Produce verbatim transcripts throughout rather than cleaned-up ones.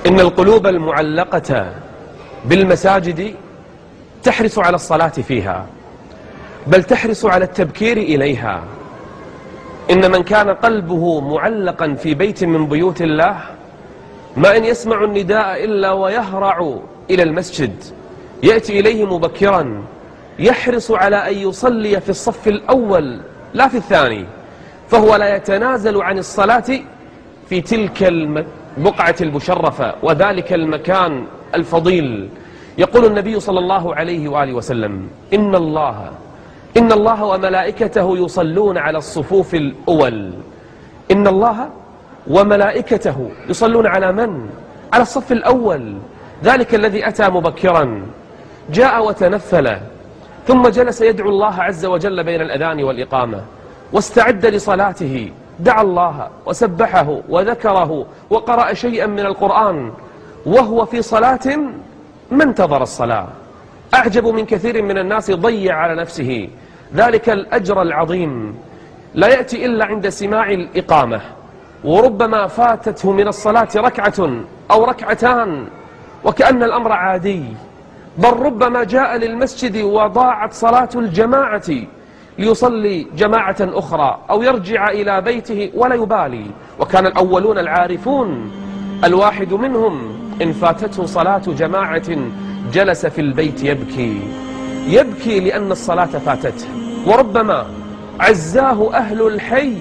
إن القلوب المعلقة بالمساجد تحرص على الصلاة فيها، بل تحرص على التبكير إليها. إن من كان قلبه معلقا في بيت من بيوت الله ما إن يسمع النداء إلا ويهرع إلى المسجد، يأتي إليه مبكرا، يحرص على أن يصلي في الصف الأول لا في الثاني، فهو لا يتنازل عن الصلاة في تلك البقعة المشرفة وذلك المكان الفضيل. يقول النبي صلى الله عليه وآله وسلم: إن الله إن الله وملائكته يصلون على الصفوف الأول. إن الله وملائكته يصلون على من؟ على الصف الأول، ذلك الذي أتى مبكرا، جاء وتنفل، ثم جلس يدعو الله عز وجل بين الأذان والإقامة، واستعد لصلاته، دعا الله وسبحه وذكره وقرأ شيئا من القرآن وهو في صلاة ما انتظر الصلاة. أعجب من كثير من الناس ضيع على نفسه ذلك الأجر العظيم، لا يأتي إلا عند سماع الإقامة، وربما فاتته من الصلاة ركعة أو ركعتان وكأن الأمر عادي، بل ربما جاء للمسجد وضاعت صلاة الجماعة ليصلي جماعة أخرى أو يرجع إلى بيته ولا يبالي. وكان الأولون العارفون الواحد منهم إن فاتته صلاة جماعة جلس في البيت يبكي يبكي لأن الصلاة فاتته، وربما عزاه أهل الحي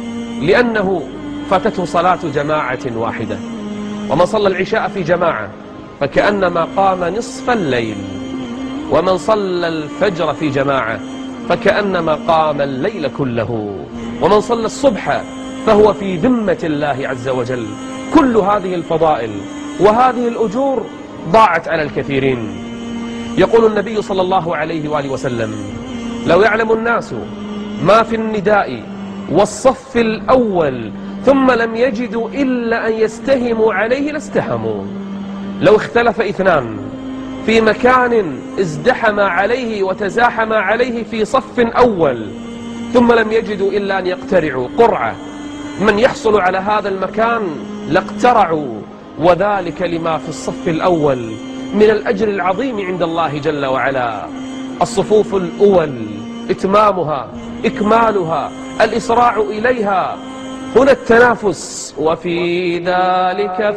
لأنه فاتته صلاة جماعة واحدة. ومن صلى العشاء في جماعة فكأنما قام نصف الليل، ومن صلى الفجر في جماعة فكأنما قام الليل كله، ومن صلى الصبح فهو في ذمة الله عز وجل. كل هذه الفضائل وهذه الأجور ضاعت على الكثيرين. يقول النبي صلى الله عليه وآله وسلم: لو يعلم الناس ما في النداء والصف الأول ثم لم يجدوا إلا أن يستهموا عليه لاستهموا. لو اختلف اثنان في مكان ازدحما عليه وتزاحما عليه في صف أول ثم لم يجدوا إلا أن يقترعوا قرعة من يحصل على هذا المكان لاقترعوا، وذلك لما في الصف الأول من الأجر العظيم عند الله جل وعلا. الصفوف الأول إتمامها إكمالها الإسراع إليها، هنا التنافس، وفي ذلك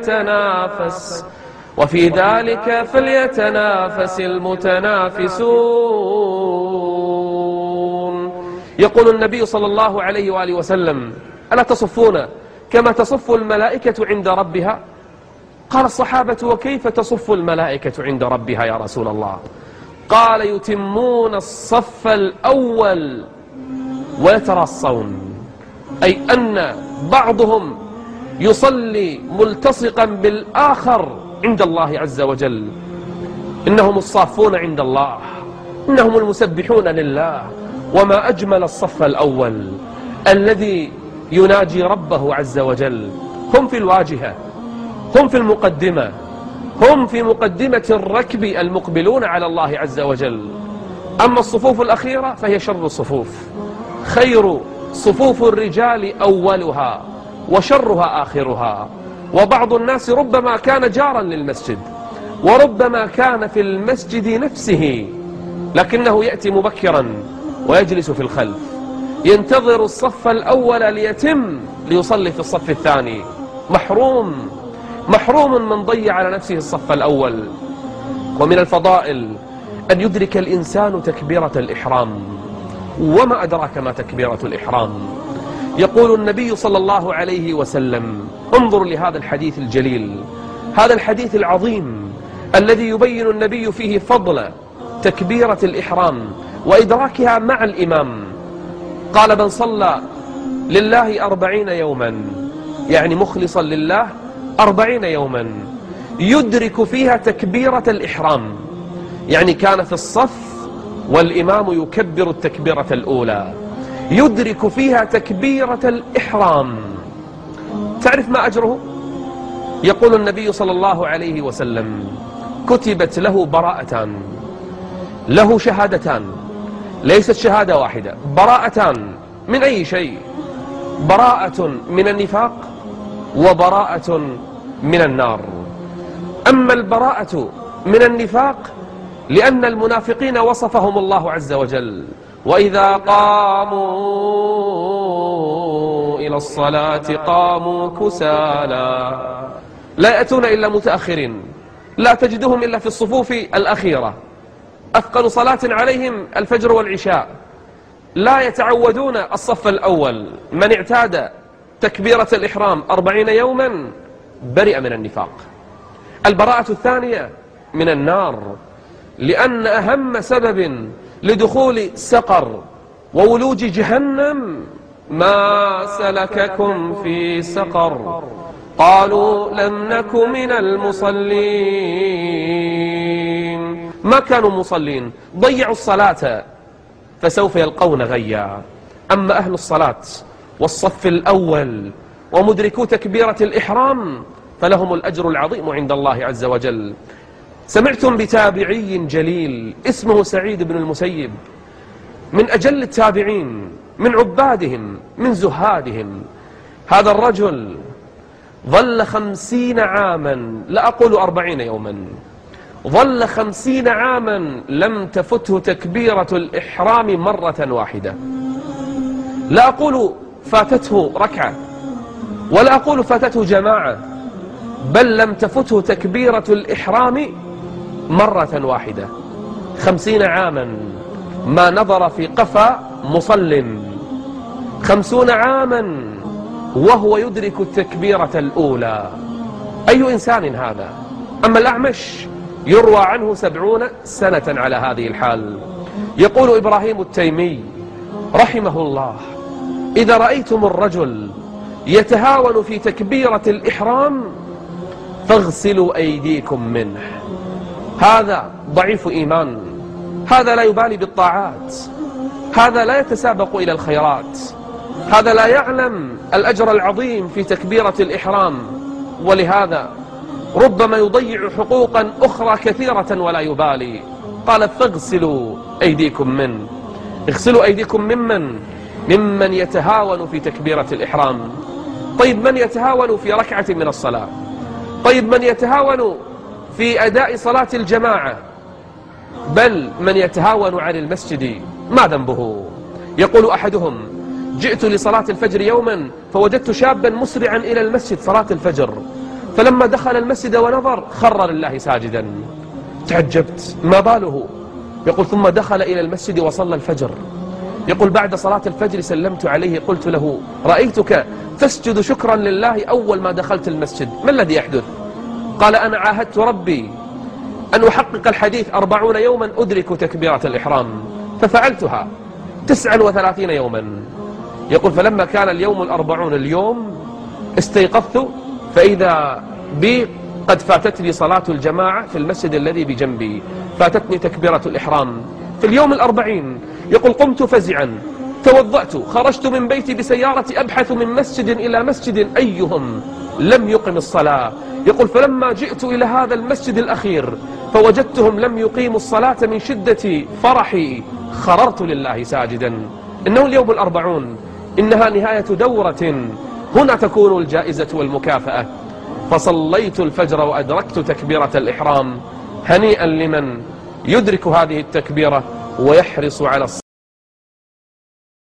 فليتنافس وفي ذلك فليتنافس المتنافسون. يقول النبي صلى الله عليه وآله وسلم: ألا تصفون كما تصف الملائكة عند ربها؟ قال الصحابة: وكيف تصف الملائكة عند ربها يا رسول الله؟ قال: يتمون الصف الأول ويتراصون، أي أن بعضهم يصلي ملتصقا بالآخر عند الله عز وجل. إنهم الصافون عند الله، إنهم المسبحون لله. وما أجمل الصف الأول الذي يناجي ربه عز وجل. هم في الواجهة، هم في المقدمة، هم في مقدمة الركب المقبلون على الله عز وجل. أما الصفوف الأخيرة فهي شر الصفوف. خير صفوف الرجال أولها وشرها آخرها. وبعض الناس ربما كان جارا للمسجد وربما كان في المسجد نفسه، لكنه يأتي مبكرا ويجلس في الخلف ينتظر الصف الأول ليتم ليصلي في الصف الثاني. محروم محروم من ضيع على نفسه الصف الأول. ومن الفضائل أن يدرك الإنسان تكبيرة الإحرام. وما أدراك ما تكبيرة الإحرام؟ يقول النبي صلى الله عليه وسلم: انظر لهذا الحديث الجليل، هذا الحديث العظيم الذي يبين النبي فيه فضل تكبيرة الإحرام وإدراكها مع الإمام. قال: من صلى لله أربعين يوما، يعني مخلصا لله أربعين يوما، يدرك فيها تكبيرة الإحرام، يعني كان في الصف والإمام يكبر التكبيرة الأولى، يدرك فيها تكبيرة الإحرام. تعرف ما أجره؟ يقول النبي صلى الله عليه وسلم: كتبت له براءتان، له شهادتان، ليست شهادة واحدة، براءتان من أي شيء؟ براءة من النفاق وبراءة من النار. أما البراءة من النفاق لأن المنافقين وصفهم الله عز وجل: وإذا قاموا إلى الصلاة قاموا كسالى، لا يأتون إلا متأخرين، لا تجدهم إلا في الصفوف الأخيرة، أثقل صلاة عليهم الفجر والعشاء، لا يتعودون الصف الأول. من اعتاد تكبيرة الإحرام أربعين يوما برئ من النفاق. البراءة الثانية من النار لأن أهم سبب لدخول سقر وولوج جهنم: ما سلككم في سقر؟ قالوا لم نك من المصلين. ما كانوا مصلين، ضيعوا الصلاة فسوف يلقون غيا. أما أهل الصلاة والصف الأول ومدركو تكبيرة الإحرام فلهم الأجر العظيم عند الله عز وجل. سمعتم بتابعي جليل اسمه سعيد بن المسيب، من أجل التابعين، من عبادهم، من زهادهم. هذا الرجل ظل خمسين عاما، لا أقول أربعين يوما، ظل خمسين عاما لم تفته تكبيرة الإحرام مرة واحدة. لا أقول فاتته ركعة، ولا أقول فاتته جماعة، بل لم تفته تكبيرة الإحرام مرة واحدة. خمسين عاما ما نظر في قفا مصل، خمسون عاما وهو يدرك التكبيرة الأولى. أي إنسان هذا؟ أما الأعمش يروى عنه سبعون سنة على هذه الحال. يقول إبراهيم التيمي رحمه الله: إذا رأيتم الرجل يتهاون في تكبيرة الإحرام فاغسلوا أيديكم منه. هذا ضعيف إيمان، هذا لا يبالي بالطاعات، هذا لا يتسابق إلى الخيرات، هذا لا يعلم الأجر العظيم في تكبيرة الإحرام، ولهذا ربما يضيع حقوقا أخرى كثيرة ولا يبالي. قال: فاغسلوا أيديكم منه. اغسلوا أيديكم ممن؟ ممن يتهاون في تكبيرة الإحرام. طيب من يتهاون في ركعة من الصلاة؟ طيب من يتهاون في أداء صلاة الجماعة؟ بل من يتهاون عن المسجد ما ذنبه؟ يقول أحدهم: جئت لصلاة الفجر يوما فوجدت شابا مسرعا إلى المسجد صلاة الفجر، فلما دخل المسجد ونظر خر لله ساجدا. تعجبت، ما باله؟ يقول: ثم دخل إلى المسجد وصلى الفجر. يقول: بعد صلاة الفجر سلمت عليه قلت له: رأيتك تسجد شكرا لله أول ما دخلت المسجد، ما الذي يحدث؟ قال: أنا عاهدت ربي أن أحقق الحديث أربعون يوما أدرك تكبيرة الإحرام، ففعلتها تسعا وثلاثين يوما. يقول: فلما كان اليوم الأربعون اليوم استيقظت فإذا بي قد فاتتني صلاة الجماعة في المسجد الذي بجنبي، فاتتني تكبيرة الإحرام في اليوم الأربعين. يقول: قمت فزعا، توضأت، خرجت من بيتي بسيارتي أبحث من مسجد إلى مسجد أيهم لم يقم الصلاة. يقول: فلما جئت إلى هذا المسجد الأخير فوجدتهم لم يقيموا الصلاة، من شدة فرحي خررت لله ساجدا. إنه اليوم الأربعون، إنها نهاية دورة، هنا تكون الجائزة والمكافأة. فصليت الفجر وأدركت تكبيرة الإحرام. هنيئا لمن يدرك هذه التكبيرة ويحرص على الصلاة.